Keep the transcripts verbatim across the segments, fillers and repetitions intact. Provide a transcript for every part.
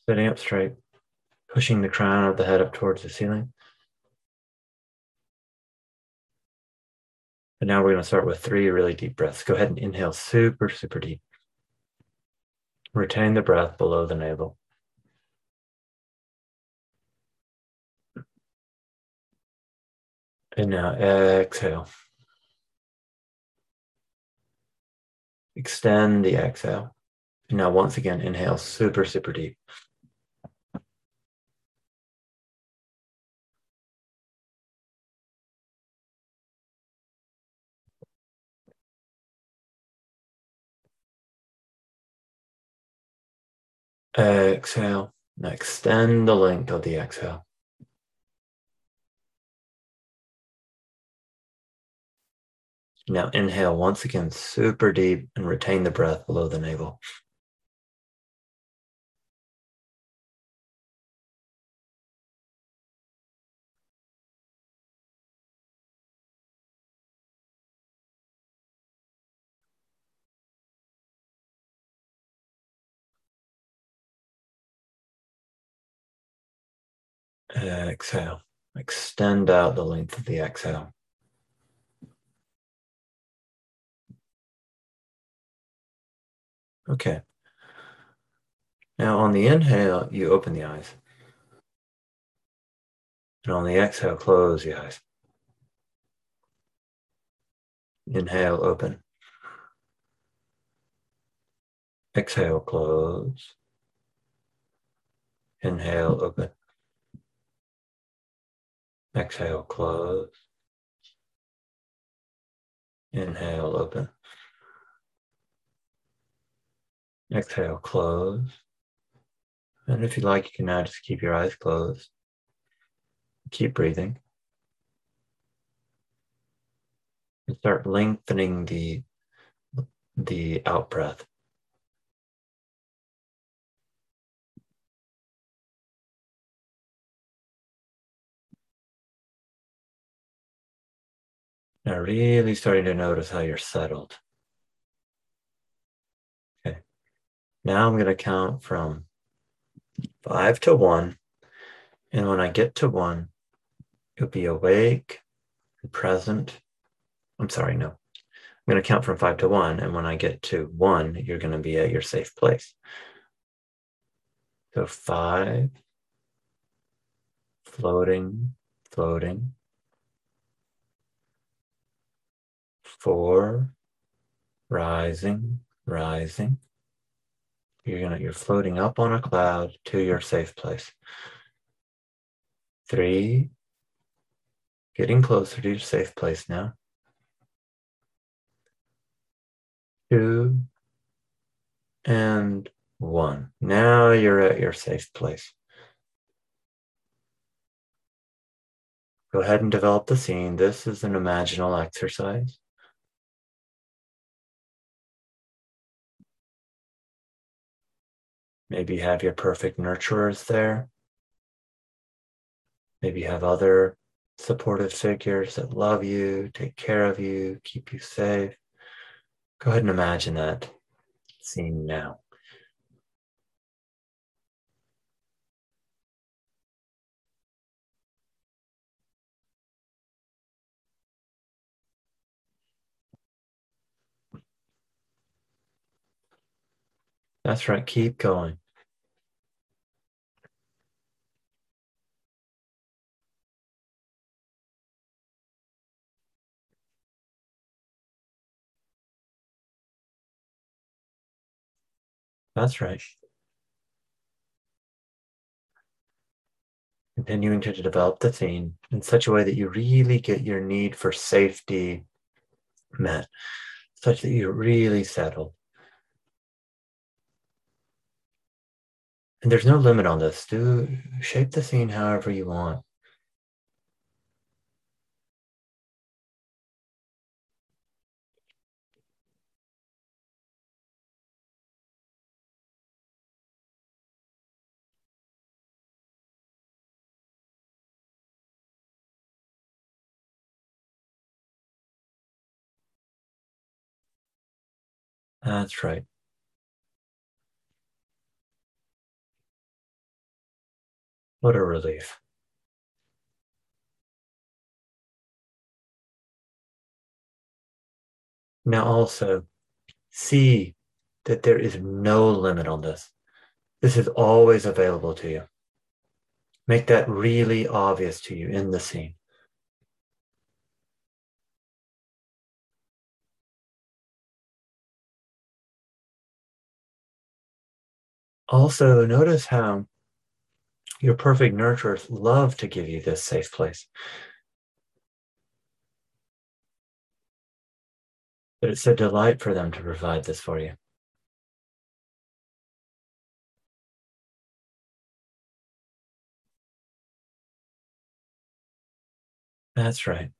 Sitting up straight, pushing the crown of the head up towards the ceiling. And now we're going to start with three really deep breaths. Go ahead and inhale super, super deep. Retain the breath below the navel. And now exhale. Extend the exhale. And now once again, inhale super, super deep. Exhale. Now extend the length of the exhale. Now inhale once again, super deep, and retain the breath below the navel. Exhale. Extend out the length of the exhale. Okay. Now on the inhale, you open the eyes. And on the exhale, close the eyes. Inhale, open. Exhale, close. Inhale, open. Exhale, close. Inhale, open. Exhale, close. And if you like, you can now just keep your eyes closed. Keep breathing. And start lengthening the, the out breath. Now really starting to notice how you're settled. Okay. Now I'm going to count from five to one. And when I get to one, you'll be awake and present. I'm sorry, no. I'm going to count from five to one. And when I get to one, you're going to be at your safe place. So five, floating, floating. Four, rising, rising. You're gonna, you're floating up on a cloud to your safe place. Three, getting closer to your safe place now. Two, and one. Now you're at your safe place. Go ahead and develop the scene. This is an imaginal exercise. Maybe have your perfect nurturers there. Maybe have other supportive figures that love you, take care of you, keep you safe. Go ahead and imagine that scene now. That's right, keep going. That's right. Continuing to develop the theme in such a way that you really get your need for safety met, such that you're really settled. And there's no limit on this. Do shape the scene however you want. That's right. What a relief. Now also see that there is no limit on this. This is always available to you. Make that really obvious to you in the scene. Also, notice how your perfect nurturers love to give you this safe place. But it's a delight for them to provide this for you. That's right.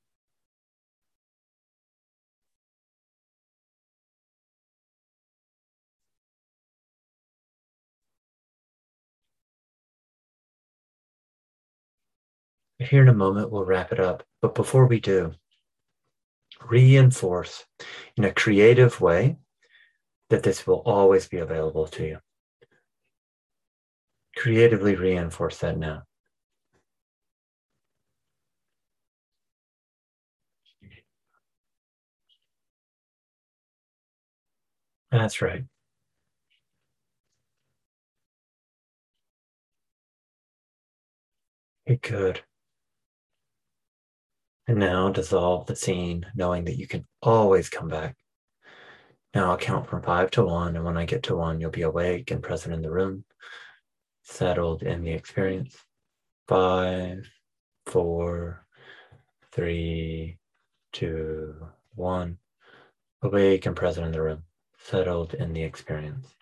Here in a moment, we'll wrap it up. But before we do, reinforce in a creative way that this will always be available to you. Creatively reinforce that now. That's right. Okay, good. And now dissolve the scene, knowing that you can always come back. Now I'll count from five to one, and when I get to one, you'll be awake and present in the room, settled in the experience. Five, four, three, two, one. Awake and present in the room, settled in the experience.